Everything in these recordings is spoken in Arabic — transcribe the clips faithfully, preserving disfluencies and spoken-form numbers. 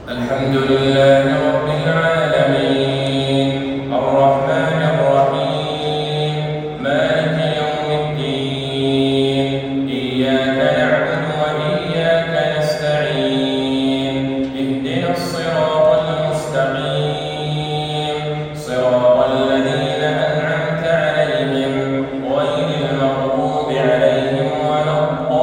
الحمد لله رب العالمين الرحمن الرحيم مالك يوم الدين إياك نعبد وإياك نستعين اهدنا الصراط المستقيم صراط الذين أنعمت عليهم غير المغضوب عليهم ولا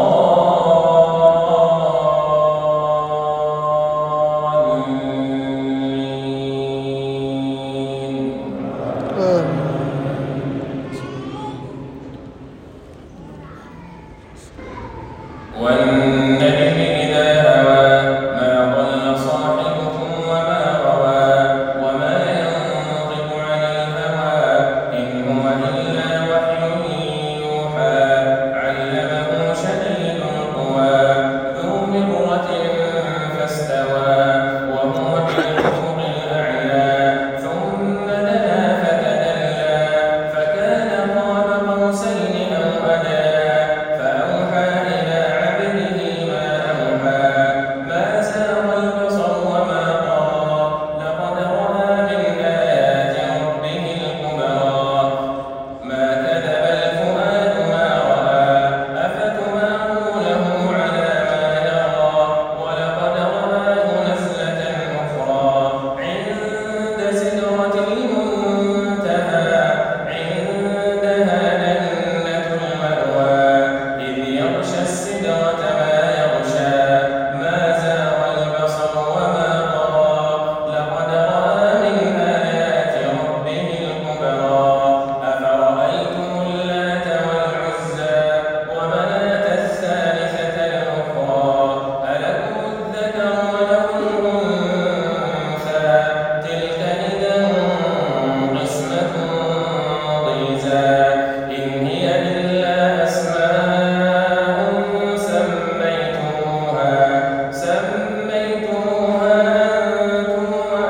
والنجم إذا هوى ما ضل صاحبكم وما غوى وما ينطق عن الهوى إن هو إلا وحي يوحى علمه شديد القوى ذو مرة فاستوى وهو بالأفق الأعلى ثم دنا فتدلى فكان قاب قوسين أو أدنى فأوحى إلى عبده ما أوحى ما زاغ البصر وما طغى لقد رأى من آيات ربه الكبرى ما كذب الفؤاد ما رأى أفتمارونه على ما يرى ولقد رآه نزلة أخرى عند سدرة المنتهى عندها جنة المأوى إذ يغشى السدرة ما يغشى ما زاغ البصر وما طغى لقد رأى من آيات ربه الكبرى أفرأيتم اللات والعزى ومناة الثالثة الأخرى ألكم الذكر وله الأنثى تلك إذا قسمة ضيزى إن هي إلا أسماء سميتموها سميتموها أنتم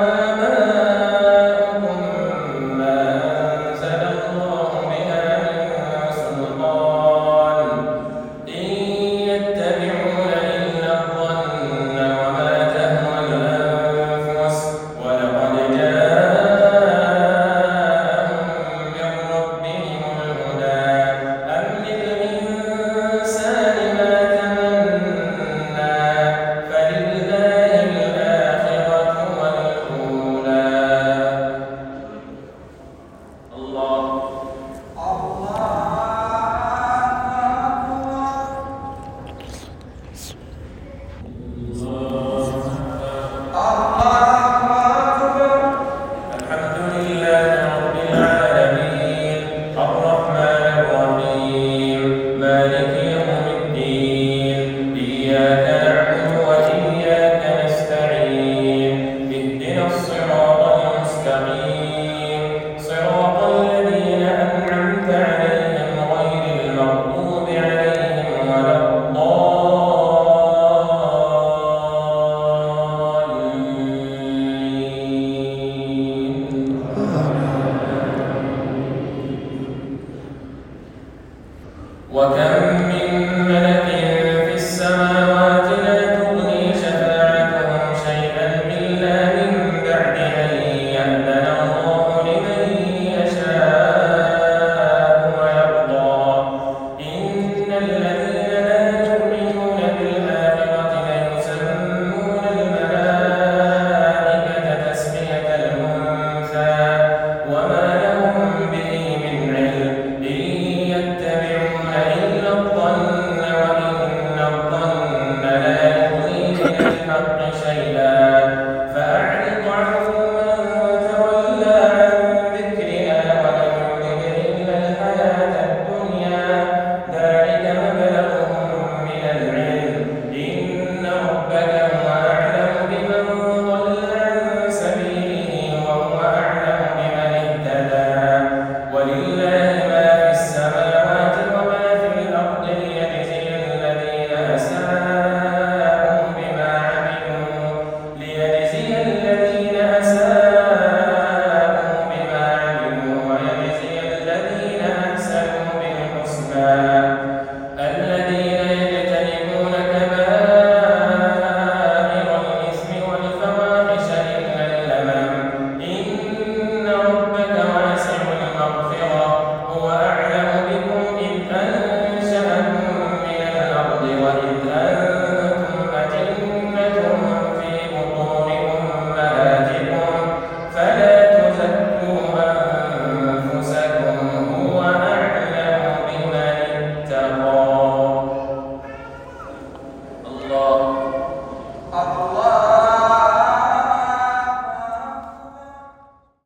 وآباؤكم ما أنزل الله بها من سلطان إن يتبعون إلا الظن وما تهوى الأنفس ولقد جاءهم من ربهم الهدى أم للإنسان ما تمنى فلله الآخرة والأولى الله الحمد لله رب العالمين الرحمن الرحيم مالك يوم الدين إياك نعبد وإياك نستعين اهدنا الصراط المستقيم صراط الذين أنعمت عليهم غير المغضوب عليهم ولا الضالين وكم من ملك في السماوات لا تغني شفاعتهم شيئا إلا من بعد أن يأذن الله لمن يشاء ويرضى إن الذين لا يؤمنون بالآخرة ليسمون الملائكة تسمية الأنثى وما لهم به من علم إن يتبعون إلا الظن وإن الظن لا يغني من الحق شيئا